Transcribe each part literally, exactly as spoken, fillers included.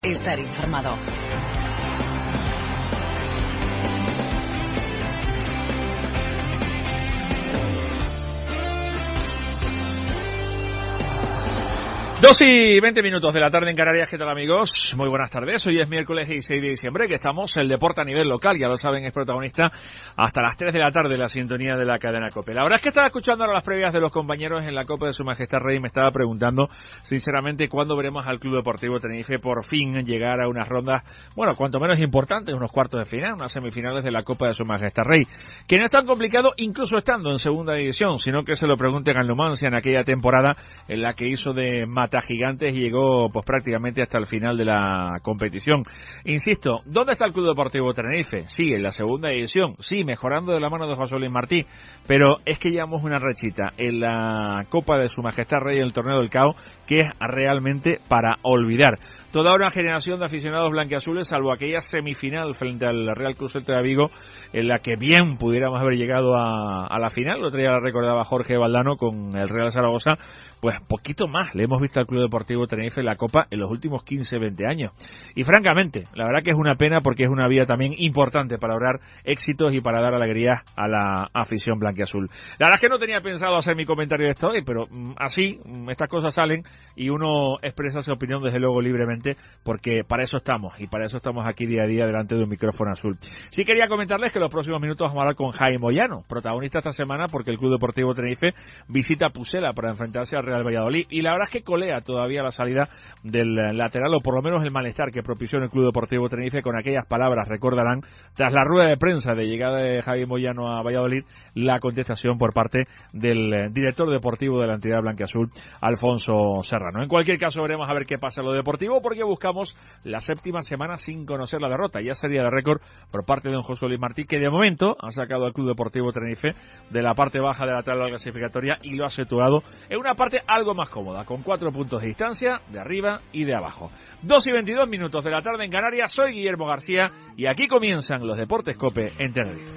estar informado. Dos y veinte minutos de la tarde en Canarias. ¿Qué tal, amigos? Muy buenas tardes. Hoy es miércoles dieciséis de diciembre, que estamos, el deporte a nivel local, ya lo saben, es protagonista hasta las tres de la tarde, la sintonía de la cadena COPE. La verdad es que estaba escuchando ahora las previas de los compañeros en la Copa de Su Majestad Rey y me estaba preguntando, sinceramente, cuándo veremos al Club Deportivo Tenerife por fin llegar a unas rondas, bueno, cuanto menos importantes, unos cuartos de final, unas semifinales de la Copa de Su Majestad Rey, que no es tan complicado incluso estando en segunda división, sino que se lo pregunten al Numancia en aquella temporada en la que hizo de Mata Gigantes y llegó pues prácticamente hasta el final de la competición. Insisto, ¿dónde está el Club Deportivo Tenerife? Sí, en la segunda división, sí, mejorando de la mano de José Luis Martí, pero es que llevamos una rachita en la Copa de Su Majestad Rey, en el Torneo del C A O, que es realmente para olvidar. Toda una generación de aficionados blanquiazules, salvo aquella semifinal frente al Real Cruz Celta de Vigo, en la que bien pudiéramos haber llegado a, a la final, lo otro día la recordaba Jorge Valdano con el Real Zaragoza, pues poquito más le hemos visto al Club Deportivo Tenerife en la Copa en los últimos quince, veinte años. Y francamente, la verdad que es una pena porque es una vía también importante para lograr éxitos y para dar alegría a la afición blanquiazul. La verdad es que no tenía pensado hacer mi comentario de esto hoy, pero mm, así, mm, estas cosas salen y uno expresa su opinión desde luego libremente, porque para eso estamos y para eso estamos aquí día a día delante de un micrófono azul. Sí quería comentarles que en los próximos minutos vamos a hablar con Jaime Moyano, protagonista esta semana porque el Club Deportivo Tenerife visita Pucela para enfrentarse al Real Valladolid y la verdad es que colea todavía la salida del lateral, o por lo menos el malestar que propició en el Club Deportivo Tenerife con aquellas palabras, recordarán, tras la rueda de prensa de llegada de Jaime Moyano a Valladolid, la contestación por parte del director deportivo de la entidad blanquiazul, Alfonso Serrano. En cualquier caso veremos a ver qué pasa en lo deportivo, porque buscamos la séptima semana sin conocer la derrota. Ya sería de récord por parte de don José Luis Martí, que de momento ha sacado al Club Deportivo Tenerife de la parte baja de la tabla clasificatoria y lo ha situado en una parte algo más cómoda, con cuatro puntos de distancia de arriba y de abajo. Dos y veintidós minutos de la tarde en Canarias. Soy Guillermo García y aquí comienzan los Deportes COPE en Tenerife.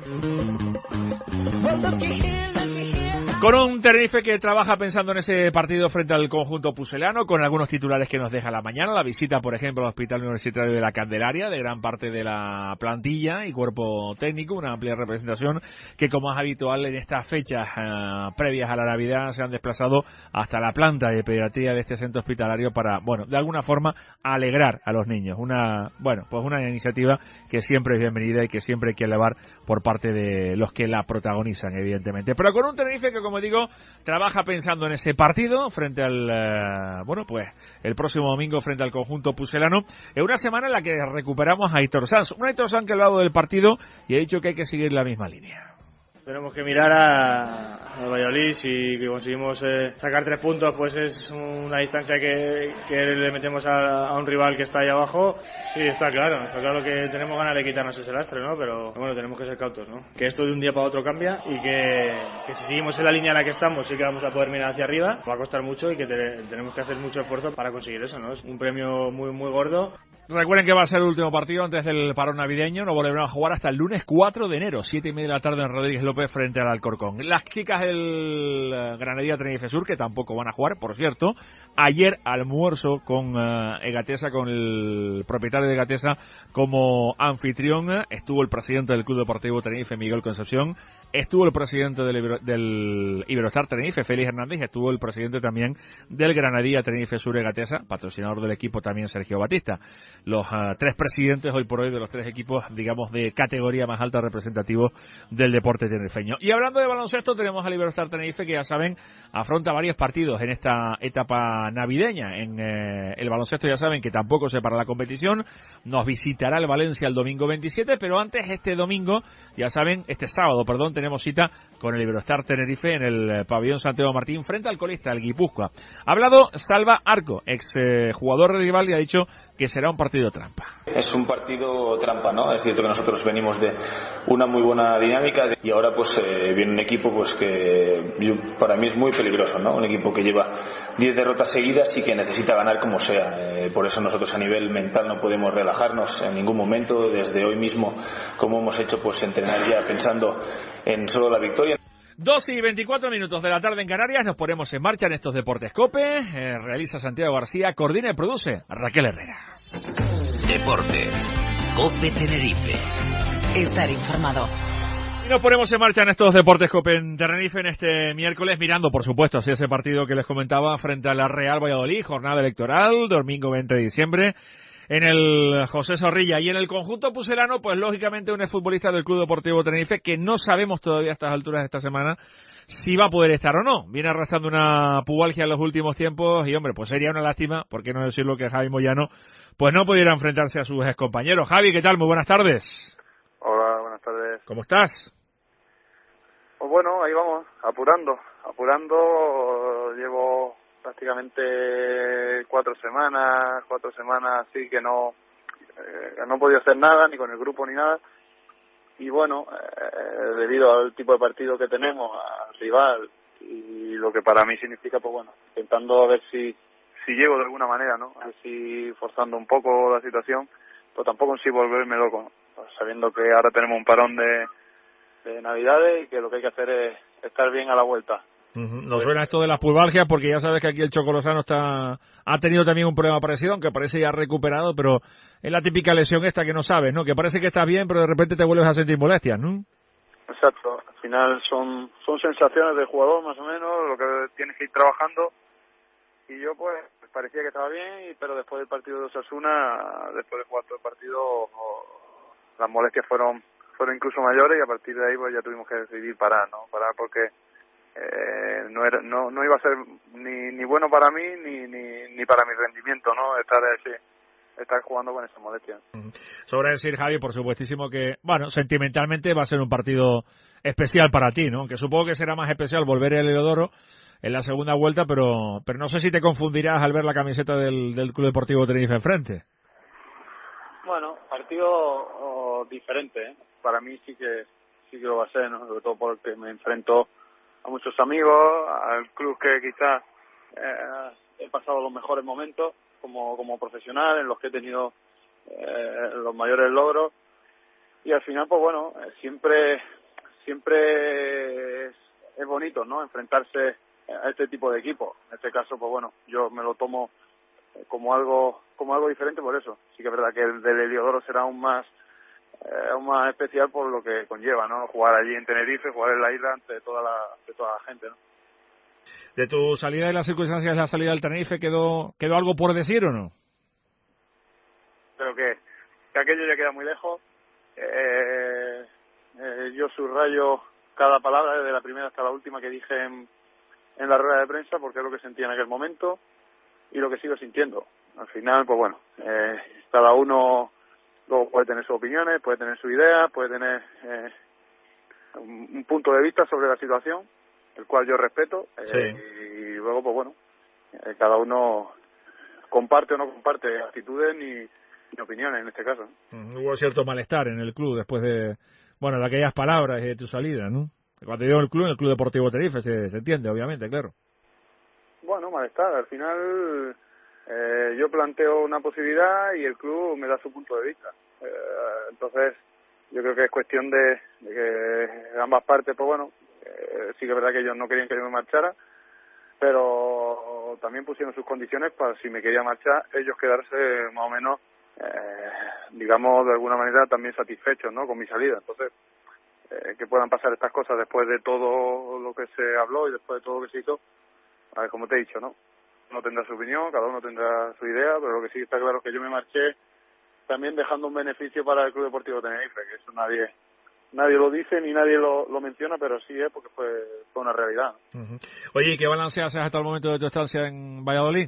Con un Tenerife que trabaja pensando en ese partido frente al conjunto pucelano, con algunos titulares que nos deja la mañana, la visita, por ejemplo, al Hospital Universitario de la Candelaria, de gran parte de la plantilla y cuerpo técnico, una amplia representación que, como es habitual en estas fechas uh, previas a la Navidad, se han desplazado hasta la planta de pediatría de este centro hospitalario para, bueno, de alguna forma alegrar a los niños. Una, bueno, pues una iniciativa que siempre es bienvenida y que siempre hay que elevar por parte de los que la protagonizan, evidentemente. Pero con un Tenerife que, como digo, trabaja pensando en ese partido frente al, uh, bueno, pues el próximo domingo frente al conjunto pucelano, en una semana en la que recuperamos a Aitor Sanz, un Aitor Sanz que ha hablado del partido y ha dicho que hay que seguir la misma línea. Tenemos que mirar a, a Valladolid. Si conseguimos eh, sacar tres puntos, pues es una distancia que, que le metemos a, a un rival que está ahí abajo. Sí, está claro, está claro que tenemos ganas de quitarnos ese lastre, ¿no? Pero bueno, tenemos que ser cautos, ¿no? Que esto de un día para otro cambia y que, que si seguimos en la línea en la que estamos sí que vamos a poder mirar hacia arriba. Va a costar mucho y que te, tenemos que hacer mucho esfuerzo para conseguir eso, ¿no? Es un premio muy, muy gordo. Recuerden que va a ser el último partido antes del parón navideño. No volverán a jugar hasta el lunes cuatro de enero, siete y media de la tarde en Rodríguez López frente al Alcorcón. Las chicas del Granadilla Tenerife Sur, que tampoco van a jugar, por cierto. Ayer almuerzo con uh, Egatesa, con el propietario de Egatesa como anfitrión. Estuvo el presidente del Club Deportivo Tenerife, Miguel Concepción. Estuvo el presidente del, Ibero, del Iberostar Tenerife, Félix Hernández. Estuvo el presidente también del Granadilla Tenerife Sur, Egatesa, patrocinador del equipo también, Sergio Batista. Los uh, tres presidentes hoy por hoy de los tres equipos, digamos, de categoría más alta representativos del deporte tinerfeño. Y hablando de baloncesto, tenemos al Iberostar Tenerife, que ya saben, afronta varios partidos en esta etapa navideña. En eh, el baloncesto ya saben que tampoco se para la competición. Nos visitará el Valencia el domingo veintisiete, pero antes, este domingo, ya saben, este sábado, perdón, tenemos cita con el Iberostar Tenerife en el pabellón Santiago Martín frente al colista, el Guipúzcoa. Ha hablado Salva Arco, ex eh, jugador rival, y ha dicho que será un partido trampa. Es un partido trampa, ¿no? Es cierto que nosotros venimos de una muy buena dinámica y ahora pues eh, viene un equipo pues que yo, para mí es muy peligroso, ¿no? Un equipo que lleva diez derrotas seguidas y que necesita ganar como sea. Eh, por eso nosotros a nivel mental no podemos relajarnos en ningún momento. Desde hoy mismo, como hemos hecho, pues entrenar ya pensando en solo la victoria. Dos y veinticuatro minutos de la tarde en Canarias, nos ponemos en marcha en estos Deportes COPE. Eh, realiza Santiago García, coordina y produce Raquel Herrera. Deportes. COPE Tenerife. Estar informado. Y nos ponemos en marcha en estos Deportes COPE en Tenerife en este miércoles, mirando, por supuesto, hacia ese partido que les comentaba frente a la Real Valladolid, jornada electoral, domingo veinte de diciembre, en el José Zorrilla. Y en el conjunto pucelano, pues lógicamente un exfutbolista del Club Deportivo Tenerife que no sabemos todavía a estas alturas de esta semana si va a poder estar o no. Viene arrastrando una pubalgia en los últimos tiempos y, hombre, pues sería una lástima, por qué no decirlo, que Javi Moyano pues no pudiera enfrentarse a sus excompañeros. Javi, ¿qué tal? Muy buenas tardes. Hola, buenas tardes. ¿Cómo estás? Pues bueno, ahí vamos, apurando, apurando. Llevo prácticamente cuatro semanas, cuatro semanas así que no, eh, no he podido hacer nada, ni con el grupo ni nada. Y bueno, eh, debido al tipo de partido que tenemos, al rival, y lo que para mí significa, pues bueno, intentando a ver si si llego de alguna manera, ¿no? A ver si forzando un poco la situación, pero tampoco en sí volverme loco, ¿no? Pues sabiendo que ahora tenemos un parón de, de Navidades y que lo que hay que hacer es estar bien a la vuelta. Uh-huh. Nos suena esto de las pulvalgias porque ya sabes que aquí el Chocolosano está ha tenido también un problema parecido, aunque parece ya recuperado, pero es la típica lesión esta que no sabes, ¿no? Que parece que estás bien, pero de repente te vuelves a sentir molestias, ¿no? Exacto. Al final son son sensaciones del jugador, más o menos, lo que tienes que ir trabajando. Y yo, pues, parecía que estaba bien, pero después del partido de Osasuna, después de jugar todo el partido, las molestias fueron fueron incluso mayores y a partir de ahí pues ya tuvimos que decidir parar, ¿no? Parar porque Eh, no era no no iba a ser ni ni bueno para mí ni ni ni para mi rendimiento, ¿no? Estar ese, estar jugando con esa molestia. Uh-huh. Sobra decir, Javi, por supuestísimo que, bueno, sentimentalmente va a ser un partido especial para ti, ¿no? Que supongo que será más especial volver el Heliodoro en la segunda vuelta, pero pero no sé si te confundirás al ver la camiseta del del Club Deportivo Tenerife enfrente. Bueno, partido oh, diferente, ¿eh? Para mí sí que sí que lo va a ser, ¿no? Sobre todo porque me enfrento a muchos amigos, al club que quizás eh, he pasado los mejores momentos como como profesional, en los que he tenido eh, los mayores logros, y al final pues bueno, eh, siempre siempre es, es bonito, ¿no? Enfrentarse a este tipo de equipos. En este caso pues bueno, yo me lo tomo como algo como algo diferente por eso. Sí que es verdad que el del Heliodoro será aún más Eh, aún más especial por lo que conlleva, ¿no? Jugar allí en Tenerife, jugar en la isla ante toda la, ante toda la gente, ¿no? ¿De tu salida y las circunstancias de la salida del Tenerife quedó quedó algo por decir o no? Pero que, que aquello ya queda muy lejos. Eh, eh, yo subrayo cada palabra, desde la primera hasta la última que dije en, en la rueda de prensa, porque es lo que sentía en aquel momento y lo que sigo sintiendo. Al final, pues bueno, eh, cada uno luego puede tener sus opiniones, puede tener su idea, puede tener eh, un, un punto de vista sobre la situación, el cual yo respeto, eh, sí. y luego, pues bueno, eh, cada uno comparte o no comparte actitudes ni, ni opiniones en este caso. Uh, hubo cierto malestar en el club después de, bueno, de aquellas palabras y de tu salida, ¿no? Cuando digo el club, en el Club Deportivo Tenerife, se, se entiende, obviamente, claro. Bueno, malestar, al final eh, yo planteo una posibilidad y el club me da su punto de vista. Eh, entonces, yo creo que es cuestión de, de que ambas partes, pues bueno, eh, sí que es verdad que ellos no querían que yo me marchara, pero también pusieron sus condiciones para, si me quería marchar, ellos quedarse más o menos, eh, digamos, de alguna manera también satisfechos, ¿no?, con mi salida. Entonces, eh, que puedan pasar estas cosas después de todo lo que se habló y después de todo lo que se hizo, a ver, como te he dicho, ¿no? Uno tendrá su opinión, cada uno tendrá su idea, pero lo que sí está claro es que yo me marché también dejando un beneficio para el Club Deportivo Tenerife, que eso nadie nadie lo dice ni nadie lo, lo menciona, pero sí es porque fue, fue una realidad. Uh-huh. Oye, ¿y qué balance haces hasta el momento de tu estancia en Valladolid?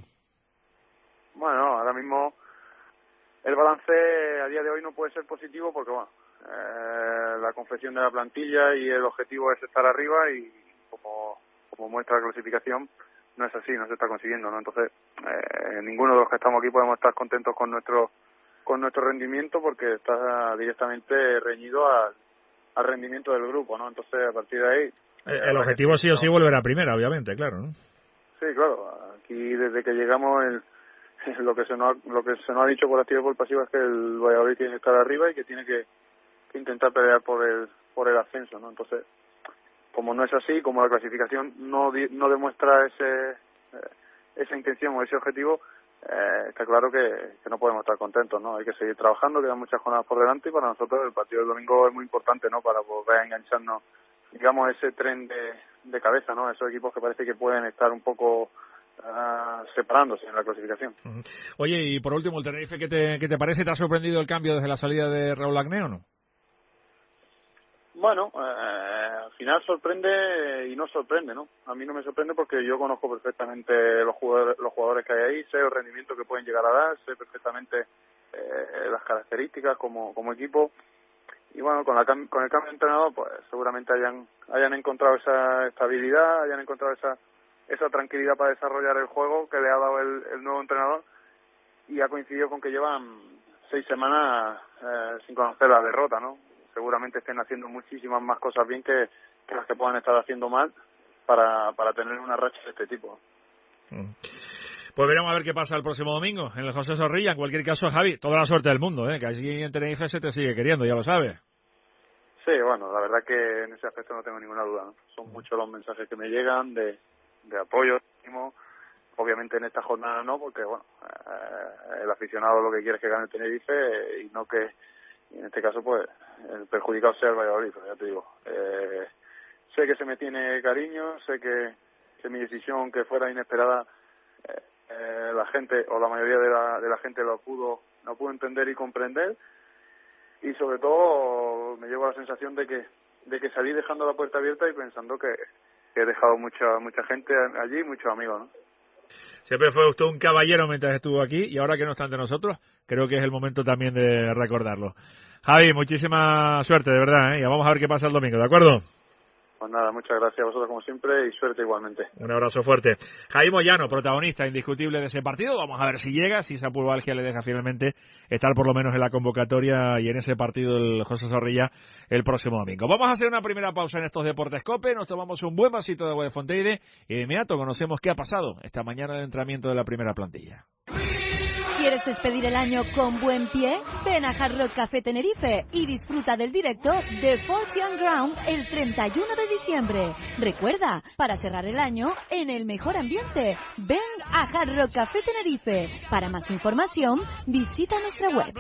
Bueno, ahora mismo el balance a día de hoy no puede ser positivo porque, bueno, eh, la confección de la plantilla y el objetivo es estar arriba y como, como muestra la clasificación, no es así, no se está consiguiendo, ¿no? Entonces, eh, ninguno de los que estamos aquí podemos estar contentos con nuestro con nuestro rendimiento porque está directamente reñido al, al rendimiento del grupo, ¿no? Entonces, a partir de ahí... El, el objetivo sí o sí volver a primera, obviamente, claro, ¿no? Sí, claro. Aquí, desde que llegamos, el, lo que se nos ha, lo que se nos ha dicho por activa y por pasiva es que el Valladolid tiene que estar arriba y que tiene que, que intentar pelear por el por el ascenso, ¿no? Entonces, como no es así, como la clasificación no no demuestra ese esa intención o ese objetivo, eh, está claro que, que no podemos estar contentos, ¿no? Hay que seguir trabajando, quedan muchas jornadas por delante y para nosotros el partido del domingo es muy importante, ¿no? Para volver a engancharnos, digamos, ese tren de, de cabeza, ¿no? Esos equipos que parece que pueden estar un poco uh, separándose en la clasificación. Uh-huh. Oye, y por último, el Tenerife, ¿qué te, qué te parece? ¿Te ha sorprendido el cambio desde la salida de Raúl Agné o no? Bueno, eh, al final sorprende y no sorprende, ¿no? A mí no me sorprende porque yo conozco perfectamente los jugadores, los jugadores que hay ahí, sé el rendimiento que pueden llegar a dar, sé perfectamente eh, las características como, como equipo. Y bueno, con, la, con el cambio de entrenador, pues seguramente hayan hayan encontrado esa estabilidad, hayan encontrado esa esa tranquilidad para desarrollar el juego que le ha dado el, el nuevo entrenador, y ha coincidido con que llevan seis semanas eh, sin conocer la derrota, ¿no? Seguramente estén haciendo muchísimas más cosas bien que, que las que puedan estar haciendo mal para, para tener una racha de este tipo. Pues veremos a ver qué pasa el próximo domingo en el José Zorrilla. En cualquier caso, Javi, toda la suerte del mundo, ¿eh? Que allí en Tenerife se te sigue queriendo, ya lo sabes. Sí, bueno, la verdad que en ese aspecto no tengo ninguna duda, ¿no? Son muchos los mensajes que me llegan de, de apoyo. Obviamente en esta jornada no, porque bueno, eh, el aficionado lo que quiere es que gane el Tenerife y no que, en este caso, pues el perjudicado sea el Valladolid, pero ya te digo, eh, sé que se me tiene cariño, sé que, que mi decisión, que fuera inesperada, eh, eh, la gente o la mayoría de la, de la gente lo pudo, lo pudo entender y comprender, y sobre todo me llevo la sensación de que de que salí dejando la puerta abierta y pensando que, que he dejado mucha mucha gente allí, muchos amigos, ¿no? Siempre fue usted un caballero mientras estuvo aquí, y ahora que no está entre nosotros, creo que es el momento también de recordarlo. Javi, muchísima suerte, de verdad, ¿eh? Y vamos a ver qué pasa el domingo, ¿de acuerdo? Pues nada, muchas gracias a vosotros como siempre y suerte igualmente. Un abrazo fuerte. Javi Moyano, protagonista indiscutible de ese partido. Vamos a ver si llega, si esa pulvalgia le deja finalmente estar por lo menos en la convocatoria y en ese partido del José Zorrilla el próximo domingo. Vamos a hacer una primera pausa en estos Deportes COPE, nos tomamos un buen vasito de agua de Fonteide y de inmediato conocemos qué ha pasado esta mañana de entrenamiento de la primera plantilla. ¿Quieres despedir el año con buen pie? Ven a Hard Rock Café Tenerife y disfruta del directo de Fortune Ground el treinta y uno de diciembre. Recuerda, para cerrar el año en el mejor ambiente, ven a Hard Rock Café Tenerife. Para más información, visita nuestra web.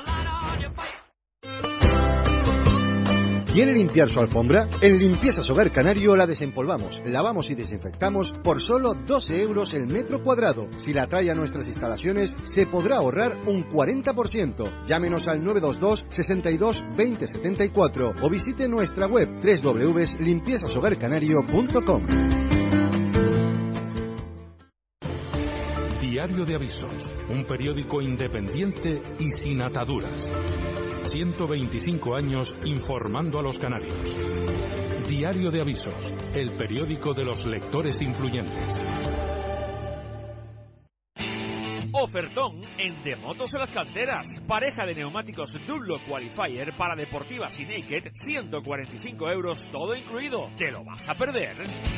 ¿Quiere limpiar su alfombra? En Limpiezas Hogar Canario la desempolvamos, lavamos y desinfectamos por solo doce euros el metro cuadrado. Si la trae a nuestras instalaciones, se podrá ahorrar un cuarenta por ciento. Llámenos al nueve dos dos, sesenta y dos, veinte setenta y cuatro o visite nuestra web doble u doble u doble u punto limpiezas hogar canario punto com. Diario de Avisos, un periódico independiente y sin ataduras. ciento veinticinco años informando a los canarios. Diario de Avisos, el periódico de los lectores influyentes. Ofertón en De Motos en las Canteras. Pareja de neumáticos Dunlop Qualifier para deportivas y naked, ciento cuarenta y cinco euros, todo incluido. ¿Te lo vas a perder?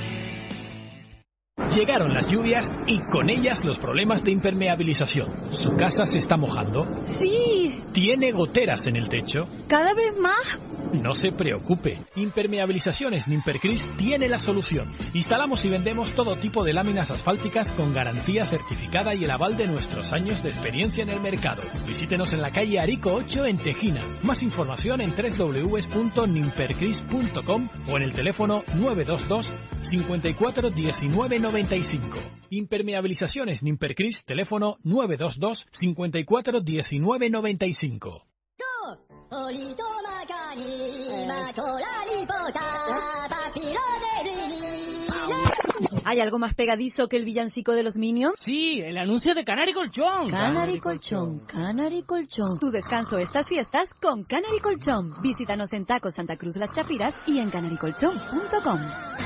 Llegaron las lluvias y con ellas los problemas de impermeabilización. ¿Su casa se está mojando? Sí. ¿Tiene goteras en el techo? ¿Cada vez más? No se preocupe. Impermeabilizaciones Nimpercris tiene la solución. Instalamos y vendemos todo tipo de láminas asfálticas con garantía certificada y el aval de nuestros años de experiencia en el mercado. Visítenos en la calle Arico ocho en Tejina. Más información en doble u doble u doble u punto nimpercris punto com o en el teléfono nueve dos dos, cincuenta y cuatro, diecinueve noventa y cinco. Impermeabilizaciones Nimpercris, teléfono nueve dos dos, cincuenta y cuatro, diecinueve noventa y cinco. ¿Hay algo más pegadizo que el villancico de los Minions? Sí, el anuncio de Canary Colchón. Canary Colchón, Canary Colchón. Tu descanso estas fiestas con Canary Colchón. Visítanos en Taco Santa Cruz Las Chapiras y en canary colchón punto com.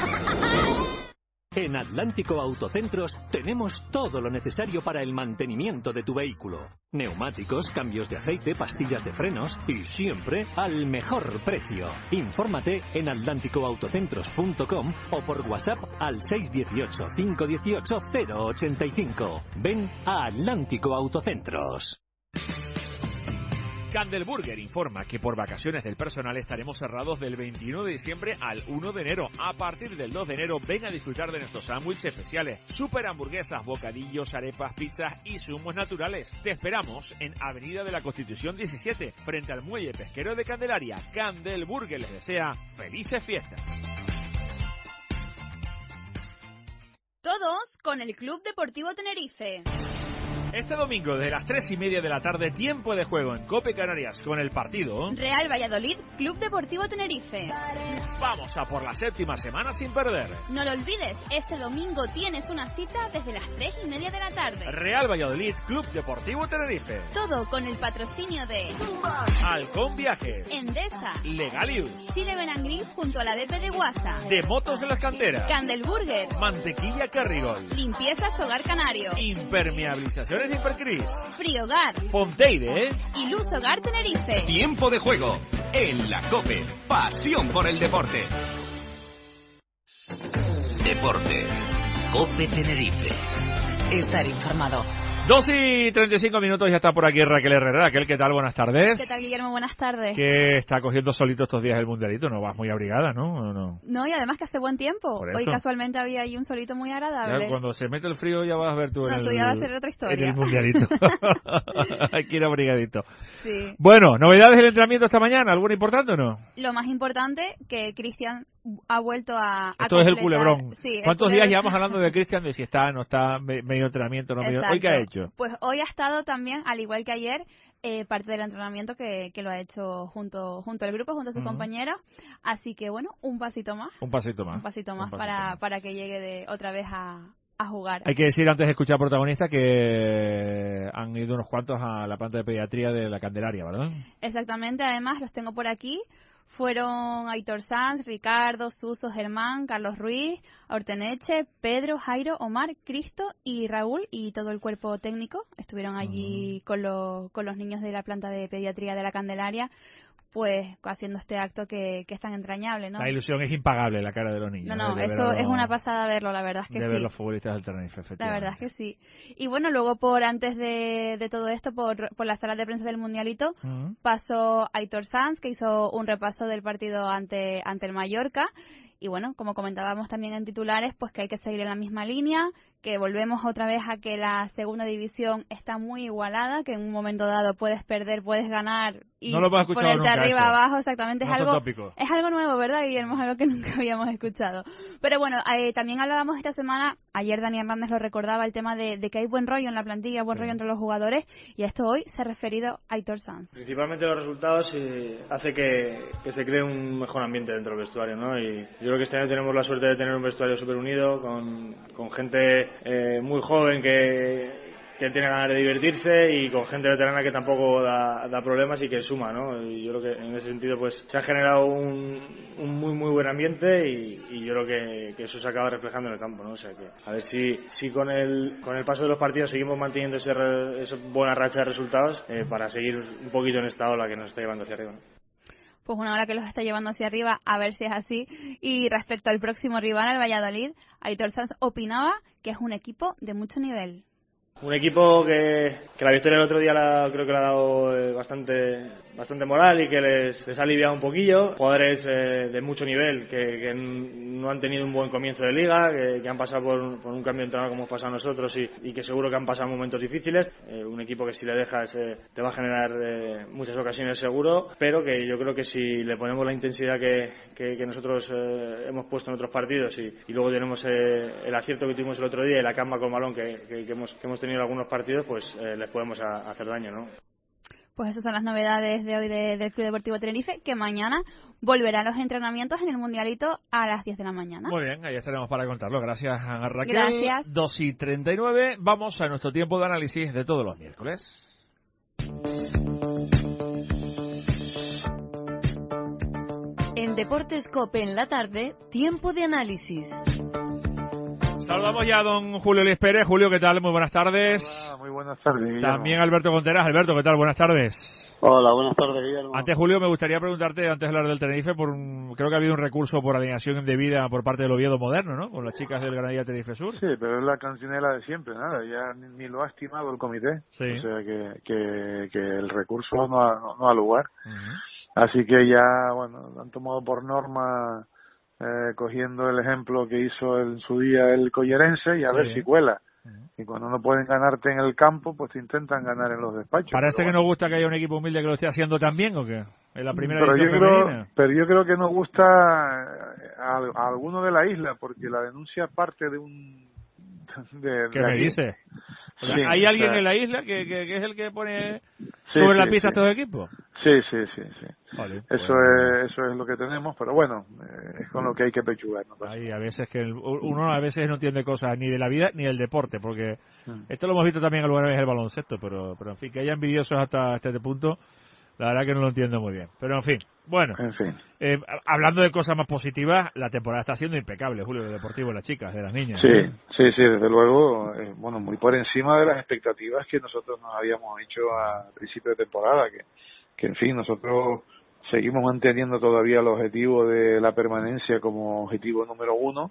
En Atlántico Autocentros tenemos todo lo necesario para el mantenimiento de tu vehículo. Neumáticos, cambios de aceite, pastillas de frenos y siempre al mejor precio. Infórmate en atlántico autocentros punto com o por WhatsApp al seis uno ocho, cinco uno ocho, cero ocho cinco. Ven a Atlántico Autocentros. Candelburger informa que por vacaciones del personal estaremos cerrados del veintiuno de diciembre al uno de enero. A partir del dos de enero, ven a disfrutar de nuestros sándwiches especiales, super hamburguesas, bocadillos, arepas, pizzas y zumos naturales. Te esperamos en Avenida de la Constitución diecisiete, frente al Muelle Pesquero de Candelaria. Candelburger les desea felices fiestas. Todos con el Club Deportivo Tenerife. Este domingo, desde las tres y media de la tarde, tiempo de juego en Cope Canarias con el partido Real Valladolid, Club Deportivo Tenerife. Vamos a por la séptima semana sin perder. No lo olvides, este domingo tienes una cita desde las tres y media de la tarde. Real Valladolid, Club Deportivo Tenerife. Todo con el patrocinio de Halcón Viajes, Endesa, Legalius, Chile Benangri junto a la B P de Guasa, De Motos de las Canteras, Candelburger, Mantequilla Carrigol, Limpiezas Hogar Canario, Impermeabilizaciones Hipercris, Friogar, Fonteide y Luz Hogar Tenerife. Tiempo de juego en la COPE. Pasión por el deporte. Deportes. COPE Tenerife. Estar informado. dos y treinta y cinco minutos, ya está por aquí Raquel Herrera. Raquel, ¿qué tal? Buenas tardes. ¿Qué tal, Guillermo? Buenas tardes. Que está cogiendo solito estos días el mundialito, no vas muy abrigada, ¿no? No, no. No, y además que hace buen tiempo. Hoy casualmente había ahí un solito muy agradable. Ya, cuando se mete el frío ya vas a ver tú en, no, el, ya va a ser otra historia. en el mundialito. Hay que ir abrigadito. Sí. Bueno, ¿novedades del entrenamiento esta mañana? ¿Alguna importante o no? Lo más importante, que Cristian ha vuelto a, a Esto completar. es el culebrón. Sí, ¿Cuántos el días culebrón? llevamos hablando de Cristian, de si está, no está, me, medio entrenamiento, no medio... ¿Hoy qué ha hecho? Pues hoy ha estado también, al igual que ayer, eh, parte del entrenamiento que, que lo ha hecho junto junto al grupo, junto a sus uh-huh. compañeros. Así que, bueno, un pasito más. Un pasito más. Un pasito más, un pasito para, más. para que llegue de otra vez a... a jugar. Hay que decir antes de escuchar protagonistas que han ido unos cuantos a la planta de pediatría de la Candelaria, ¿verdad? Exactamente, además los tengo por aquí. Fueron Aitor Sanz, Ricardo, Suso, Germán, Carlos Ruiz, Orteneche, Pedro, Jairo, Omar, Cristo y Raúl y todo el cuerpo técnico. Estuvieron allí uh-huh. con, los, con los niños de la planta de pediatría de la Candelaria, pues haciendo este acto que, que es tan entrañable, ¿no? La ilusión es impagable, la cara de los niños. No, no, ¿no? Eso los, es una pasada verlo, la verdad es que de sí. De ver los futbolistas del Tenerife, efectivamente. La verdad es que sí. Y bueno, luego por antes de, de todo esto, por, por la sala de prensa del Mundialito, uh-huh. pasó Aitor Sanz, que hizo un repaso del partido ante, ante el Mallorca. Y bueno, como comentábamos también en titulares, pues que hay que seguir en la misma línea, que volvemos otra vez a que la segunda división está muy igualada, que en un momento dado puedes perder, puedes ganar y no lo ponerte nunca arriba, eso. abajo, exactamente. No es algo tópico. es algo nuevo, ¿verdad, Guillermo? Es algo que nunca habíamos escuchado. Pero bueno, eh, también hablábamos esta semana, ayer Dani Hernández lo recordaba, el tema de, de que hay buen rollo en la plantilla, buen sí. rollo entre los jugadores, y a esto hoy se ha referido Aitor Sanz. Principalmente los resultados eh, hace que, que se cree un mejor ambiente dentro del vestuario, ¿no? Y yo creo que este año tenemos la suerte de tener un vestuario súper unido, con, con gente eh, muy joven que, que tiene ganas de divertirse y con gente veterana que tampoco da, da problemas y que suma, ¿no? Y yo creo que en ese sentido pues se ha generado un, un muy muy buen ambiente y, y yo creo que, que eso se acaba reflejando en el campo, ¿no? O sea que a ver si, si con el con el paso de los partidos seguimos manteniendo ese re, esa buena racha de resultados eh, para seguir un poquito en esta ola que nos está llevando hacia arriba, ¿no? Pues una hora que los está llevando hacia arriba, a ver si es así. Y respecto al próximo rival, al Valladolid, Aitor Sanz opinaba que es un equipo de mucho nivel. Un equipo que, que la victoria del otro día la, creo que le ha dado eh, bastante bastante moral y que les, les ha aliviado un poquillo. Jugadores eh, de mucho nivel que, que no han tenido un buen comienzo de liga, que, que han pasado por, por un cambio de entrenador como hemos pasado nosotros y, y que seguro que han pasado momentos difíciles. Eh, un equipo que si le dejas eh, te va a generar eh, muchas ocasiones seguro, pero que yo creo que si le ponemos la intensidad que, que, que nosotros eh, hemos puesto en otros partidos y, y luego tenemos eh, el acierto que tuvimos el otro día y la calma con balón que, que, que, hemos, que hemos tenido en algunos partidos, pues eh, les podemos a, hacer daño, ¿no? Pues esas son las novedades de hoy de, del Club Deportivo Tenerife, que mañana volverá a los entrenamientos en el Mundialito a las diez de la mañana. Muy bien, ahí estaremos para contarlo. Gracias, Ana Raquel. Gracias. dos y treinta y nueve, vamos a nuestro tiempo de análisis de todos los miércoles. En Deportes COPE en la tarde, tiempo de análisis. Saludamos ya a don Julio Luis Pérez. Julio, ¿qué tal? Muy buenas tardes. Hola, muy buenas tardes, Guillermo. También Alberto Conteras. Alberto, ¿qué tal? Buenas tardes. Hola, buenas tardes, Guillermo. Antes, Julio, me gustaría preguntarte, antes de hablar del Tenerife, por un, creo que ha habido un recurso por alineación indebida por parte del Oviedo Moderno, ¿no? Con las chicas del Granadilla Tenerife Sur. Sí, pero es la cancinela de siempre, nada, ya ni, ni lo ha estimado el comité. Sí. O sea que, que, que el recurso no ha, no, no ha lugar. Uh-huh. Así que ya, bueno, han tomado por norma, eh, cogiendo el ejemplo que hizo en su día el Collerense y a Sí. ver si cuela. Y cuando no pueden ganarte en el campo, pues te intentan ganar en los despachos. ¿Parece pero que bueno. nos gusta que haya un equipo humilde que lo esté haciendo tan bien o qué? En la primera pero yo edición creo, femenina. pero yo creo que nos gusta a, a alguno de la isla, porque la denuncia parte de un... De, ¿Qué de me aquí. dice? O sea, Sí, ¿hay o alguien sea, en la isla que, que, que es el que pone sí, sobre sí, la pista sí. a estos equipos? Sí, sí, sí, sí. Vale, eso pues, es eso es lo que tenemos, pero bueno, eh, es con lo que hay que pechugar, ¿no? Hay a veces que el- uno a veces no entiende cosas ni de la vida ni del deporte, porque Mm. esto lo hemos visto también alguna vez en el baloncesto, pero pero en fin, que haya envidiosos hasta, hasta este punto, la verdad que no lo entiendo muy bien. Pero en fin, bueno, En fin. eh, hablando de cosas más positivas, la temporada está siendo impecable, Julio, de Deportivo, las chicas, de las niñas. Sí, ¿eh? sí, sí, desde luego, eh, bueno, muy por encima de las expectativas que nosotros nos habíamos hecho a principio de temporada, que, que en fin, nosotros seguimos manteniendo todavía el objetivo de la permanencia como objetivo número uno,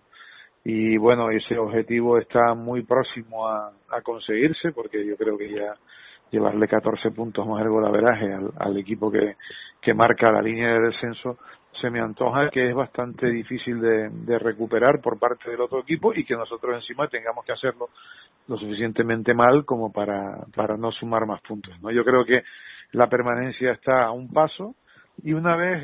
y bueno, ese objetivo está muy próximo a, a conseguirse, porque yo creo que ya llevarle catorce puntos más el golaveraje al, al equipo que, que marca la línea de descenso se me antoja que es bastante difícil de, de recuperar por parte del otro equipo y que nosotros encima tengamos que hacerlo lo suficientemente mal como para, para no sumar más puntos, ¿no? Yo creo que la permanencia está a un paso y una vez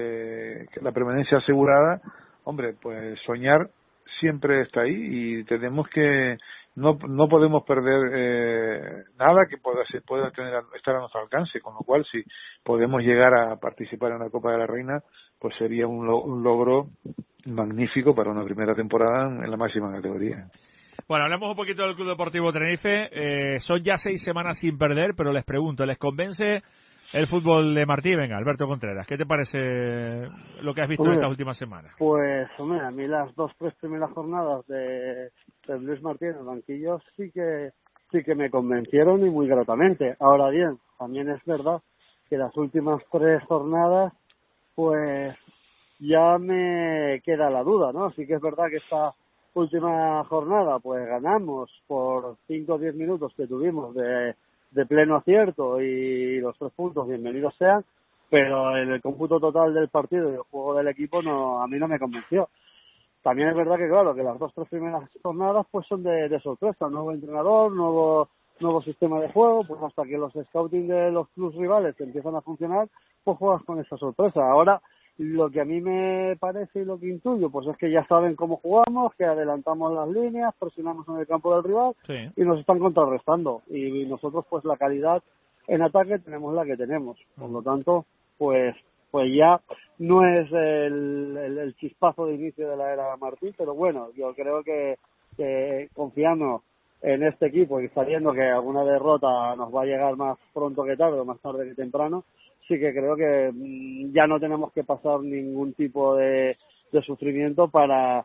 eh, que la permanencia asegurada, hombre, pues soñar siempre está ahí y tenemos que no no podemos perder eh, nada que pueda ser, pueda tener estar a nuestro alcance, con lo cual si podemos llegar a participar en la Copa de la Reina, pues sería un, lo, un logro magnífico para una primera temporada en, en la máxima categoría. Bueno, hablemos un poquito del Club Deportivo Tenerife. Eh, son ya seis semanas sin perder, pero les pregunto, ¿les convence el fútbol de Martí? Venga, Alberto Contreras, ¿qué te parece lo que has visto Hombre, en estas últimas semanas? Pues, hombre, a mí las dos, tres primeras jornadas de, de Luis Martín en el banquillo sí que, sí que me convencieron y muy gratamente. Ahora bien, también es verdad que las últimas tres jornadas, pues, ya me queda la duda, ¿no? Sí que es verdad que esta última jornada, pues, ganamos por cinco o diez minutos que tuvimos de, de pleno acierto y los tres puntos, bienvenidos sean, pero en el cómputo total del partido y el juego del equipo no, a mí no me convenció. También es verdad que claro, que las dos tres primeras jornadas pues son de, de sorpresa, nuevo entrenador, nuevo nuevo sistema de juego, pues hasta que los scouting de los clubes rivales empiezan a funcionar, pues juegas con esa sorpresa. Ahora, lo que a mí me parece y lo que intuyo, pues es que ya saben cómo jugamos, que adelantamos las líneas, presionamos en el campo del rival Sí. y nos están contrarrestando. Y, y nosotros pues la calidad en ataque tenemos la que tenemos. Por lo tanto, pues pues ya no es el, el, el chispazo de inicio de la era Martí, pero bueno, yo creo que, que confiando en este equipo y sabiendo que alguna derrota nos va a llegar más pronto que tarde o más tarde que temprano, sí que creo que mmm, ya no tenemos que pasar ningún tipo de, de sufrimiento para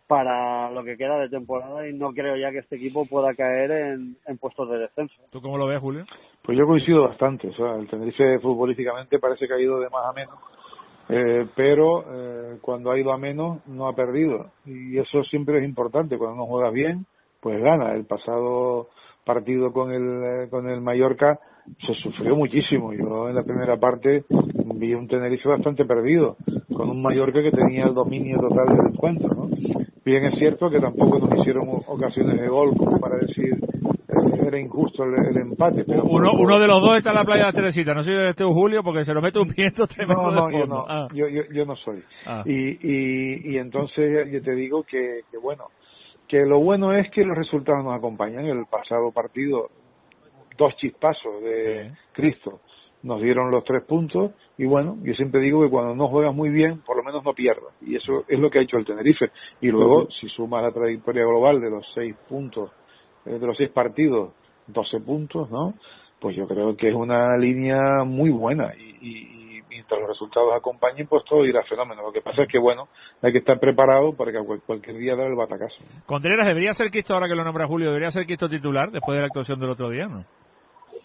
para lo que queda de temporada y no creo ya que este equipo pueda caer en, en puestos de descenso. ¿Tú cómo lo ves, Julio? Pues yo coincido bastante, o sea, el Tenerife futbolísticamente parece que ha ido de más a menos, eh, pero eh, cuando ha ido a menos no ha perdido y eso siempre es importante. Cuando no juegas bien, pues gana. El pasado partido con el con el Mallorca se sufrió muchísimo. Yo en la primera parte vi un Tenerife bastante perdido, con un Mallorca que tenía el dominio total del encuentro, ¿no? Bien es cierto que tampoco nos hicieron ocasiones de gol como para decir eh, era injusto el, el empate. Pero Uno, por, uno de los dos está en la playa de la Teresita, no sé si este es Julio, porque se lo mete un viento tremendo no, no, de yo fondo. no, Ah. yo, yo, yo no soy. Ah. Y, y, y entonces yo te digo que, que bueno, que lo bueno es que los resultados nos acompañan. El pasado partido, dos chispazos de Sí. Cristo nos dieron los tres puntos y bueno, yo siempre digo que cuando no juegas muy bien, por lo menos no pierdas, y eso es lo que ha hecho el Tenerife. Y luego, uh-huh. si sumas la trayectoria global de los seis puntos, eh, de los seis partidos, doce puntos, ¿no? Pues yo creo que es una línea muy buena y, y, y mientras los resultados acompañen, pues todo irá fenómeno. Lo que pasa es que, bueno, hay que estar preparado para que cualquier día dar el batacazo. Contreras, ¿debería ser Cristo, ahora que lo nombra Julio, debería ser Cristo titular después de la actuación del otro día, no?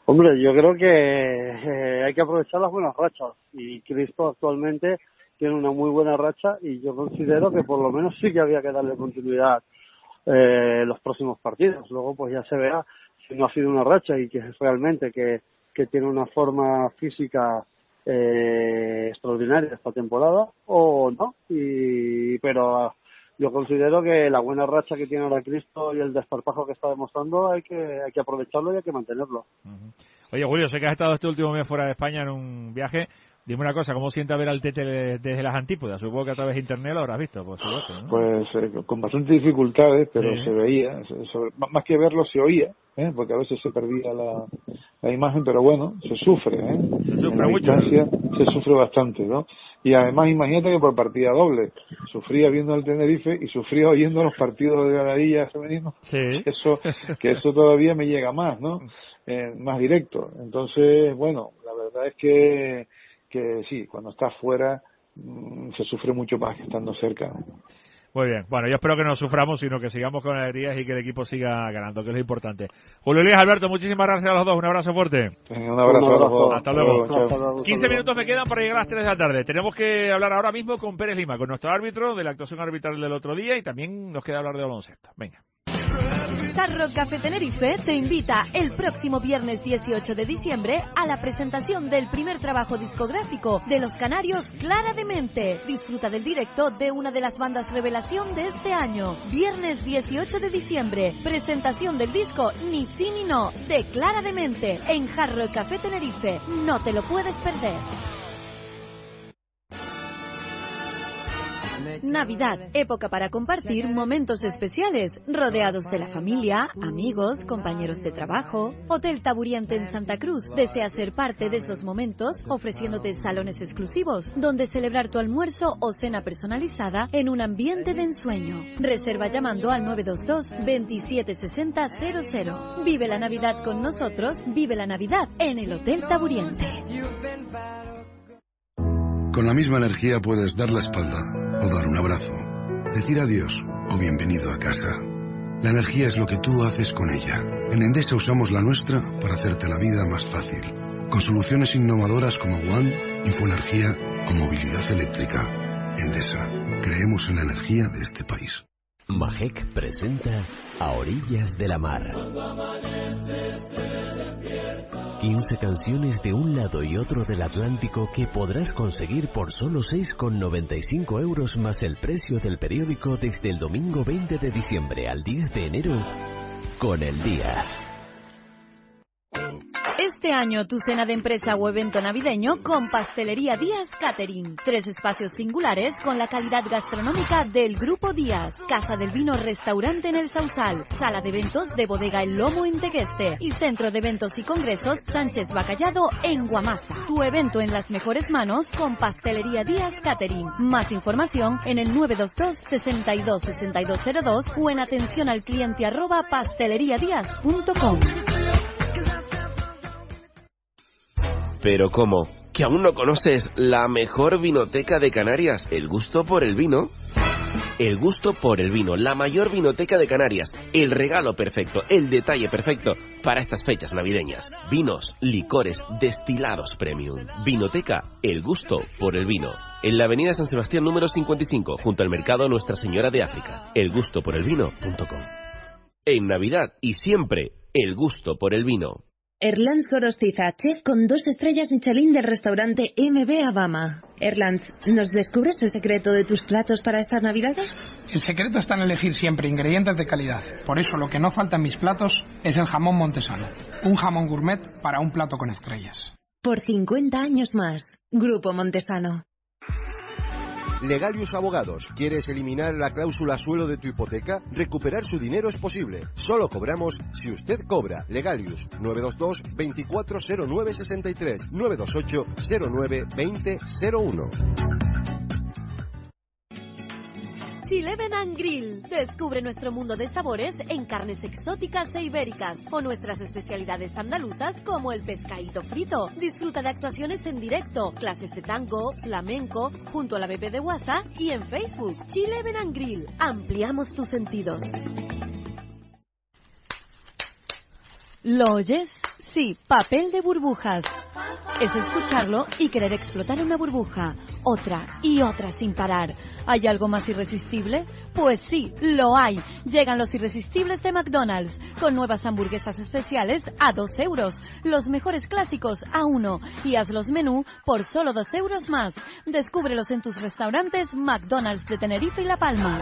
Hombre, yo creo que eh, hay que aprovechar las buenas rachas y Cristo actualmente tiene una muy buena racha y yo considero que por lo menos sí que había que darle continuidad eh, los próximos partidos. Luego pues ya se verá si no ha sido una racha y que es realmente que, que tiene una forma física eh, extraordinaria esta temporada o no. Y pero yo considero que la buena racha que tiene ahora Cristo y el desparpajo que está demostrando hay que hay que aprovecharlo y hay que mantenerlo. Uh-huh. Oye, Julio, sé que has estado este último mes fuera de España en un viaje. Dime una cosa, ¿cómo sienta ver al Tete desde las antípodas? Supongo que a través de internet lo habrás visto, por supuesto, ¿no? Pues eh, con bastantes dificultades, pero sí. se veía, se, sobre, más que verlo se oía, ¿eh? Porque a veces se perdía la, la imagen, pero bueno, se sufre, ¿eh? Se sufre en la mucho. distancia se sufre bastante, ¿no? Y además imagínate que por partida doble, sufría viendo el Tenerife y sufría oyendo los partidos de Granadilla femenino. Sí. Eso, que eso todavía me llega más, ¿no? Eh, más directo. Entonces, bueno, la verdad es que que sí, cuando estás fuera mmm, se sufre mucho más que estando cerca. Muy bien, bueno, yo espero que no suframos, sino que sigamos con alegrías y que el equipo siga ganando, que es lo importante. Julio Luis, Alberto, muchísimas gracias a los dos, un abrazo fuerte. Un abrazo, un abrazo. Hasta luego. Hasta luego. quince minutos me quedan para llegar a las tres de la tarde. Tenemos que hablar ahora mismo con Pérez Lima, con nuestro árbitro de la actuación arbitral del otro día, y también nos queda hablar de baloncesto. Venga. Hard Rock Café Tenerife te invita el próximo viernes dieciocho de diciembre a la presentación del primer trabajo discográfico de los canarios Clara de Mente. Disfruta del directo de una de las bandas revelación de este año. Viernes dieciocho de diciembre, presentación del disco Ni sí ni no de Clara de Mente en Hard Rock Café Tenerife. No te lo puedes perder. Navidad, época para compartir momentos especiales, rodeados de la familia, amigos, compañeros de trabajo. Hotel Taburiente en Santa Cruz desea ser parte de esos momentos, ofreciéndote salones exclusivos, donde celebrar tu almuerzo o cena personalizada en un ambiente de ensueño. Reserva llamando al nueve dos dos, veintisiete sesenta cero cero. Vive la Navidad con nosotros, vive la Navidad en el Hotel Taburiente. Con la misma energía puedes dar la espalda o dar un abrazo, decir adiós o bienvenido a casa. La energía es lo que tú haces con ella. En Endesa usamos la nuestra para hacerte la vida más fácil, con soluciones innovadoras como One, Infoenergía o movilidad eléctrica. Endesa, creemos en la energía de este país. Majek presenta A Orillas de la Mar. quince canciones de un lado y otro del Atlántico que podrás conseguir por solo seis con noventa y cinco euros más el precio del periódico desde el domingo veinte de diciembre al diez de enero con El Día. Este año tu cena de empresa o evento navideño con Pastelería Díaz Catering. Tres espacios singulares con la calidad gastronómica del Grupo Díaz. Casa del Vino Restaurante en el Sausal. Sala de eventos de Bodega El Lomo en Tegueste. Y Centro de Eventos y Congresos Sánchez Bacallado en Guamasa. Tu evento en las mejores manos con Pastelería Díaz Catering. Más información en el nueve dos dos, sesenta y dos, sesenta y dos cero dos o en atención al cliente arroba pasteleriadiaz punto com. ¿Pero cómo? ¿Que aún no conoces la mejor vinoteca de Canarias? ¿El gusto por el vino? El gusto por el vino, la mayor vinoteca de Canarias. El regalo perfecto, el detalle perfecto para estas fechas navideñas. Vinos, licores, destilados premium. Vinoteca, el gusto por el vino. En la avenida San Sebastián número cincuenta y cinco, junto al mercado Nuestra Señora de África. el gusto por el vino punto com. En Navidad y siempre, el gusto por el vino. Erlands Gorostiza, chef con dos estrellas Michelin del restaurante M B Abama. Erlands, ¿nos descubres el secreto de tus platos para estas navidades? El secreto está en elegir siempre ingredientes de calidad. Por eso lo que no falta en mis platos es el jamón montesano. Un jamón gourmet para un plato con estrellas. Por cincuenta años más. Grupo Montesano. Legalius Abogados. ¿Quieres eliminar la cláusula suelo de tu hipoteca? Recuperar su dinero es posible. Solo cobramos si usted cobra. Legalius nueve dos dos, veinticuatro cero nueve sesenta y tres, nueve dos ocho, cero nueve, veinte cero uno. Chileven and Grill. Descubre nuestro mundo de sabores en carnes exóticas e ibéricas o nuestras especialidades andaluzas como el pescadito frito. Disfruta de actuaciones en directo, clases de tango, flamenco, junto a la bebé de WhatsApp y en Facebook. Chileven and Grill. Ampliamos tus sentidos. ¿Lo oyes? Sí, papel de burbujas. Es escucharlo y querer explotar una burbuja, otra y otra sin parar. ¿Hay algo más irresistible? Pues sí, lo hay. Llegan los irresistibles de McDonald's, con nuevas hamburguesas especiales a dos euros, los mejores clásicos a uno, y hazlos menú por solo dos euros más. Descúbrelos en tus restaurantes McDonald's de Tenerife y La Palma.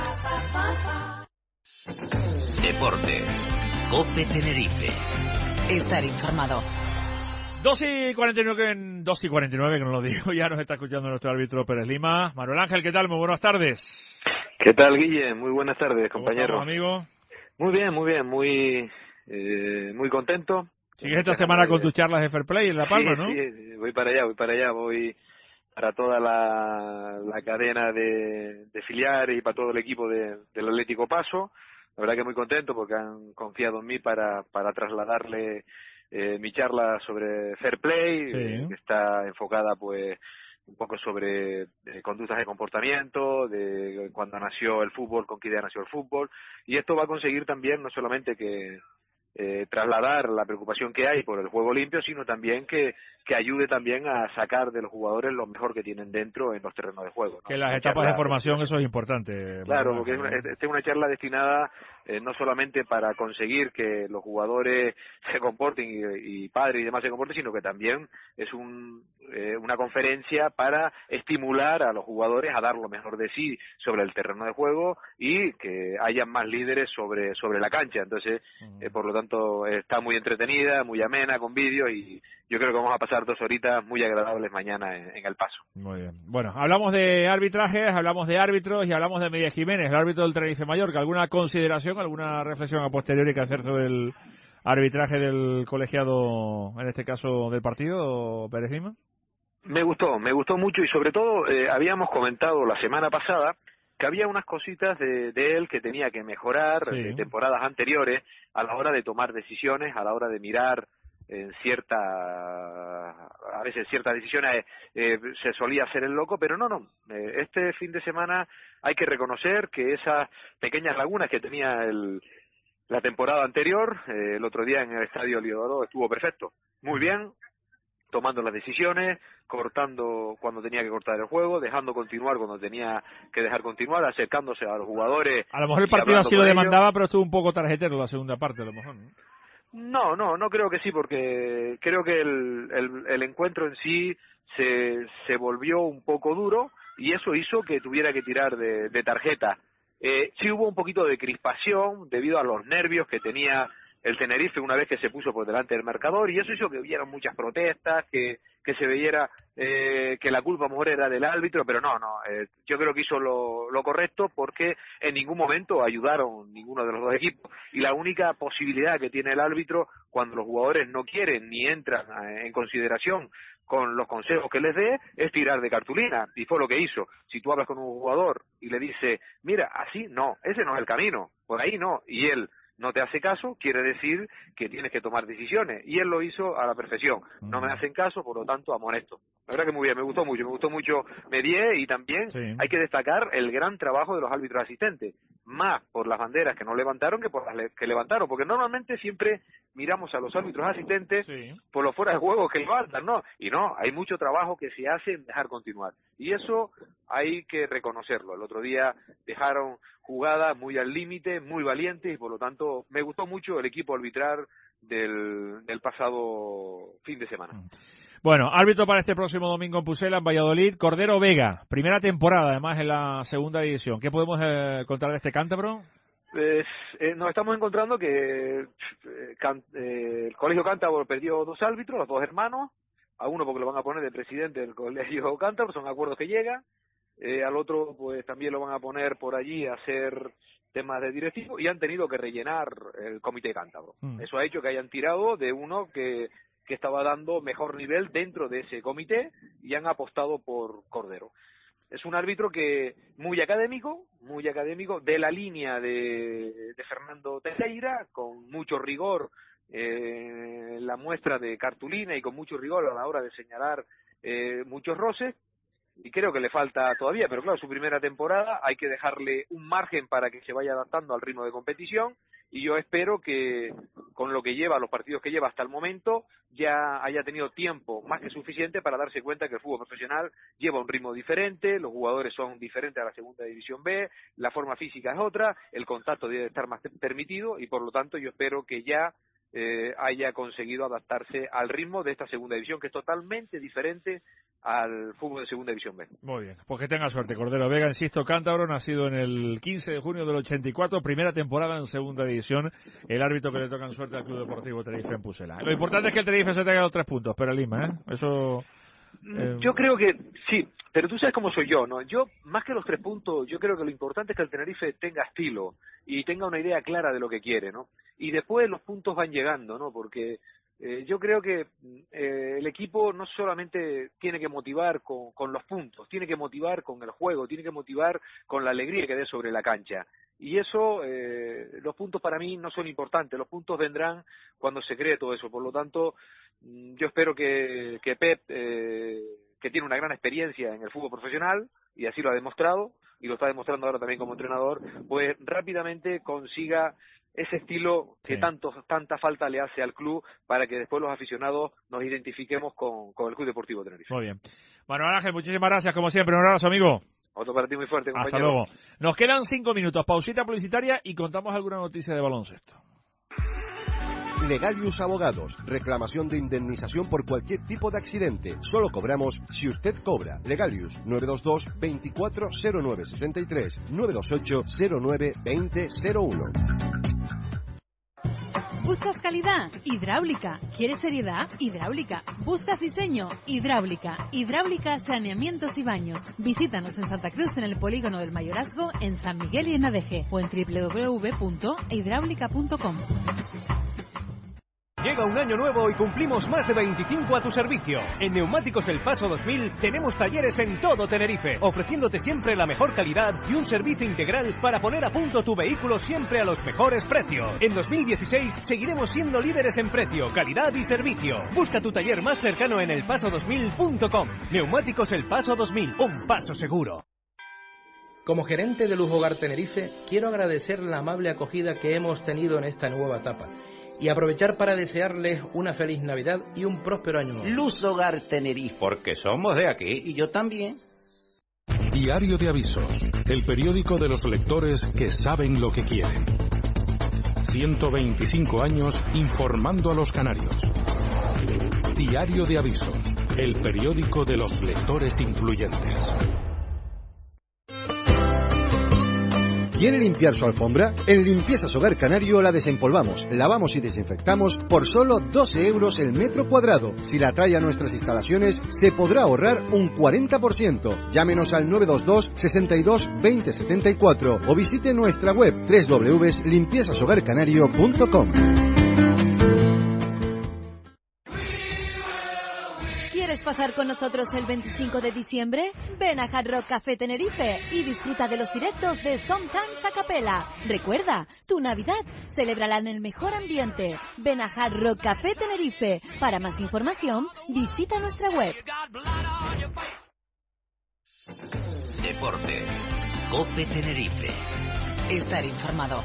Deportes. COPE Tenerife. Estar informado. dos y cuarenta y nueve, dos y cuarenta y nueve, que no lo digo, ya nos está escuchando nuestro árbitro Pérez Lima. Manuel Ángel, ¿qué tal? Muy buenas tardes. ¿Qué tal, Guille? Muy buenas tardes, compañero. ¿Cómo estamos, amigo? Muy bien, muy bien, muy eh, muy contento. Sigues esta semana con tus charlas de Fair Play en La Palma, sí, ¿no? Sí, voy para allá, voy para allá, voy para toda la, la cadena de, de filiales y para todo el equipo de, del Atlético Paso. La verdad que muy contento porque han confiado en mí para, para trasladarle eh, mi charla sobre Fair Play, Sí. eh, que está enfocada pues un poco sobre eh, conductas de comportamiento, de cuando nació el fútbol, con qué idea nació el fútbol, y esto va a conseguir también no solamente que eh, trasladar la preocupación que hay por el juego limpio, sino también que, que ayude también a sacar de los jugadores lo mejor que tienen dentro en los terrenos de juego, ¿no? Que las Una etapas charla, de formación, eso es importante. Claro, Manuel porque es Ángel, una, es, es una charla destinada eh, no solamente para conseguir que los jugadores se comporten y, y padres y demás se comporten, sino que también es un, eh, una conferencia para estimular a los jugadores a dar lo mejor de sí sobre el terreno de juego y que haya más líderes sobre sobre la cancha. Entonces, eh, por lo tanto, está muy entretenida, muy amena, con vídeos, y yo creo que vamos a pasar dos horitas muy agradables mañana en, en El Paso. Muy bien. Bueno, hablamos de arbitrajes, hablamos de árbitros y hablamos de Miguel Jiménez, el árbitro del Tenerife Mallorca. ¿Alguna consideración, alguna reflexión a posteriori que hacer sobre el arbitraje del colegiado, en este caso del partido, Pérez Lima? Me gustó, me gustó mucho y sobre todo eh, habíamos comentado la semana pasada que había unas cositas de, de él que tenía que mejorar Sí. de temporadas anteriores a la hora de tomar decisiones, a la hora de mirar en cierta, a veces ciertas decisiones eh, se solía hacer el loco, pero no, no, eh, este fin de semana hay que reconocer que esas pequeñas lagunas que tenía el, la temporada anterior, eh, el otro día en el Estadio Liodoro estuvo perfecto, muy bien, tomando las decisiones, cortando cuando tenía que cortar el juego, dejando continuar cuando tenía que dejar continuar, acercándose a los jugadores. A lo mejor el y partido hablando así lo con ellos. demandaba, pero estuvo un poco tarjetero la segunda parte, a lo mejor, ¿no? No, no, no creo que sí, porque creo que el, el, el encuentro en sí se, se volvió un poco duro y eso hizo que tuviera que tirar de, de tarjeta. Eh, sí hubo un poquito de crispación debido a los nervios que tenía el Tenerife una vez que se puso por delante del marcador, y eso hizo que hubiera muchas protestas, que, que se viera eh, que la culpa a lo mejor era del árbitro, pero no, no, eh, yo creo que hizo lo, lo correcto porque en ningún momento ayudaron ninguno de los dos equipos, y la única posibilidad que tiene el árbitro cuando los jugadores no quieren ni entran en consideración con los consejos que les dé, es tirar de cartulina, y fue lo que hizo. Si tú hablas con un jugador y le dice, mira, así no, ese no es el camino, por ahí no, y él no te hace caso, quiere decir que tienes que tomar decisiones, y él lo hizo a la perfección. No me hacen caso, por lo tanto amonesto. La verdad que muy bien, me gustó mucho, me gustó mucho Medié, y también Sí. hay que destacar el gran trabajo de los árbitros asistentes, más por las banderas que no levantaron que por las le- que levantaron, porque normalmente siempre miramos a los árbitros asistentes por los fuera de juego que levantan, ¿no? Y no, hay mucho trabajo que se hace en dejar continuar, y eso hay que reconocerlo. El otro día dejaron jugadas muy al límite, muy valientes, y por lo tanto me gustó mucho el equipo arbitral del, del pasado fin de semana. Bueno, árbitro para este próximo domingo en Pucela, en Valladolid, Cordero Vega, primera temporada además en la segunda división. ¿Qué podemos eh, contar de este cántabro? Pues, eh, nos estamos encontrando que eh, can, eh, el Colegio Cántabro perdió dos árbitros, los dos hermanos, a uno porque lo van a poner de presidente del Colegio Cántabro, son acuerdos que llegan, eh, al otro pues también lo van a poner por allí a hacer temas de directivo, y han tenido que rellenar el Comité Cántabro. Mm. Eso ha hecho que hayan tirado de uno que, que estaba dando mejor nivel dentro de ese comité, y han apostado por Cordero. Es un árbitro que muy académico, muy académico, de la línea de, de Fernando Teixeira, con mucho rigor eh, en la muestra de cartulina y con mucho rigor a la hora de señalar eh, muchos roces, y creo que le falta todavía, pero claro, su primera temporada hay que dejarle un margen para que se vaya adaptando al ritmo de competición, y yo espero que con lo que lleva, los partidos que lleva hasta el momento, ya haya tenido tiempo más que suficiente para darse cuenta que el fútbol profesional lleva un ritmo diferente, los jugadores son diferentes a la segunda división B, la forma física es otra, el contacto debe estar más permitido y por lo tanto yo espero que ya eh, haya conseguido adaptarse al ritmo de esta segunda división, que es totalmente diferente al fútbol de segunda división B. Muy bien, pues que tenga suerte Cordero Vega, insisto, cántabro, nacido en el quince de junio del ochenta y cuatro, primera temporada en segunda división, el árbitro que le toca en suerte al Club Deportivo Tenerife en Pucela. Lo importante es que el Tenerife se tenga los tres puntos, pero Lima, ¿eh? Eso... Eh... Yo creo que sí, pero tú sabes cómo soy yo, ¿no? Yo, más que los tres puntos, yo creo que lo importante es que el Tenerife tenga estilo y tenga una idea clara de lo que quiere, ¿no? Y después los puntos van llegando, ¿no? Porque eh, yo creo que eh, el equipo no solamente tiene que motivar con, con los puntos, tiene que motivar con el juego, tiene que motivar con la alegría que dé sobre la cancha. Y eso, eh, los puntos para mí no son importantes, los puntos vendrán cuando se cree todo eso. Por lo tanto, yo espero que, que Pep, eh, que tiene una gran experiencia en el fútbol profesional, y así lo ha demostrado, y lo está demostrando ahora también como entrenador, pues rápidamente consiga ese estilo que sí. tanto tanta falta le hace al club para que después los aficionados nos identifiquemos con, con el Club Deportivo Tenerife. Muy bien. Manuel Ángel, muchísimas gracias, como siempre. Un abrazo, amigo. Otro para ti muy fuerte, compañero. Hasta luego. Nos quedan cinco minutos, pausita publicitaria y contamos alguna noticia de baloncesto. Legalius Abogados. Reclamación de indemnización por cualquier tipo de accidente. Solo cobramos si usted cobra. Legalius nueve dos dos, veinticuatro cero nueve sesenta y tres, nueve dos ocho, cero nueve, veinte cero uno. ¿Buscas calidad? Hidráulica. ¿Quieres seriedad? Hidráulica. ¿Buscas diseño? Hidráulica. Hidráulica, saneamientos y baños. Visítanos en Santa Cruz, en el Polígono del Mayorazgo, en San Miguel y en Adeje, o en doble u doble u doble u punto hidráulica punto com. Llega un año nuevo y cumplimos más de veinticinco a tu servicio. En Neumáticos El Paso dos mil tenemos talleres en todo Tenerife, ofreciéndote siempre la mejor calidad y un servicio integral para poner a punto tu vehículo siempre a los mejores precios. En dos mil dieciséis seguiremos siendo líderes en precio, calidad y servicio. Busca tu taller más cercano en el paso dos mil punto com. Neumáticos El Paso dos mil, un paso seguro. Como gerente de Lujogar Tenerife, quiero agradecer la amable acogida que hemos tenido en esta nueva etapa y aprovechar para desearles una feliz Navidad y un próspero año nuevo. Lujogar Tenerife, porque somos de aquí y yo también. Diario de Avisos, el periódico de los lectores que saben lo que quieren. ciento veinticinco años informando a los canarios. Diario de Avisos, el periódico de los lectores influyentes. ¿Quiere limpiar su alfombra? En Limpiezas Hogar Canario la desempolvamos, lavamos y desinfectamos por solo doce euros el metro cuadrado. Si la trae a nuestras instalaciones, se podrá ahorrar un cuarenta por ciento. Llámenos al nueve dos dos, sesenta y dos, veinte setenta y cuatro o visite nuestra web doble u doble u doble u punto limpiezas hogar canario punto com. ¿Quieres pasar con nosotros el veinticinco de diciembre? Ven a Hard Rock Café Tenerife y disfruta de los directos de Sometimes a Capella. Recuerda, tu Navidad, celébrala en el mejor ambiente. Ven a Hard Rock Café Tenerife. Para más información, visita nuestra web. Deportes. COPE Tenerife. Estar informado.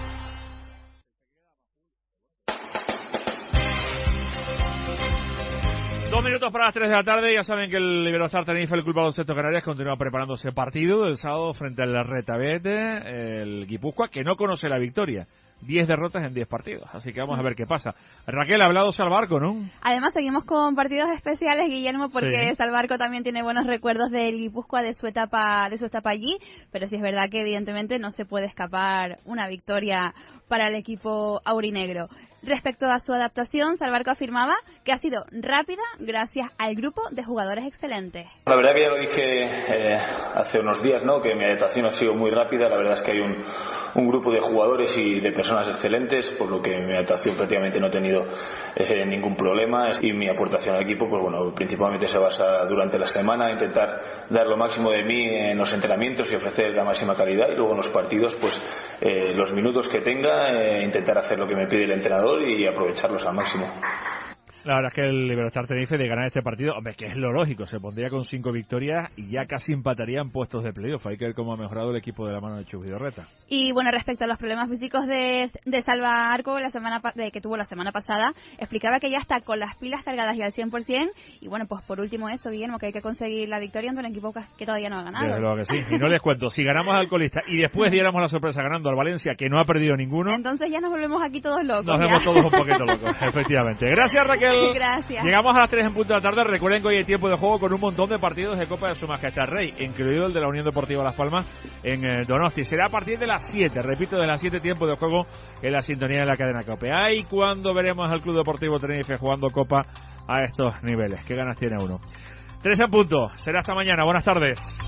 Dos minutos para las tres de la tarde. Ya saben que el Iberostar Tenerife, el Club Baloncesto Canarias, continúa preparándose partido del sábado frente al Retabete, el Guipúzcoa, que no conoce la victoria. Diez derrotas en diez partidos. Así que vamos a ver qué pasa. Raquel, ha hablado Salvarco, ¿no? Además, seguimos con partidos especiales, Guillermo, porque sí. Salvarco también tiene buenos recuerdos del Guipúzcoa, de su etapa, de su etapa allí. Pero sí es verdad que, evidentemente, no se puede escapar una victoria para el equipo aurinegro. Respecto a su adaptación, Salvarco afirmaba que ha sido rápida gracias al grupo de jugadores excelentes. La verdad que ya lo dije eh, hace unos días, ¿no? Que mi adaptación ha sido muy rápida. La verdad es que hay un, un grupo de jugadores y de personas excelentes, por lo que mi adaptación prácticamente no ha tenido eh, ningún problema. Y mi aportación al equipo, pues bueno, principalmente se basa durante la semana, intentar dar lo máximo de mí en los entrenamientos y ofrecer la máxima calidad, y luego en los partidos, pues eh, los minutos que tenga, eh, intentar hacer lo que me pide el entrenador y aprovecharlos al máximo. La verdad es que el Iberostar Tenerife de ganar este partido, hombre, que es lo lógico, se pondría con cinco victorias y ya casi empataría en puestos de playoff. Hay que ver cómo ha mejorado el equipo de la mano de Chus Vidorreta. Y bueno, respecto a los problemas físicos de, de Salva Arco, la semana de, que tuvo la semana pasada, explicaba que ya está con las pilas cargadas y al cien por ciento. Y bueno, pues por último esto, Guillermo, que hay que conseguir la victoria ante un equipo que todavía no ha ganado. Desde luego que sí. Y no les cuento, si ganamos al Colista y después diéramos la sorpresa ganando al Valencia, que no ha perdido ninguno, entonces ya nos volvemos aquí todos locos. Nos ya. vemos todos un poquito locos, efectivamente. Gracias, Raquel. Gracias. Llegamos a las tres en punto de la tarde. Recuerden que hoy hay tiempo de juego con un montón de partidos de Copa de Su Majestad el Rey, incluido el de la Unión Deportiva Las Palmas en eh, Donosti. Será a partir de las siete, repito, de las siete, tiempo de juego en la sintonía de la cadena COPE. Ay, cuando veremos al Club Deportivo Tenerife jugando Copa a estos niveles. Qué ganas tiene uno. Tres en punto. Será hasta mañana. Buenas tardes.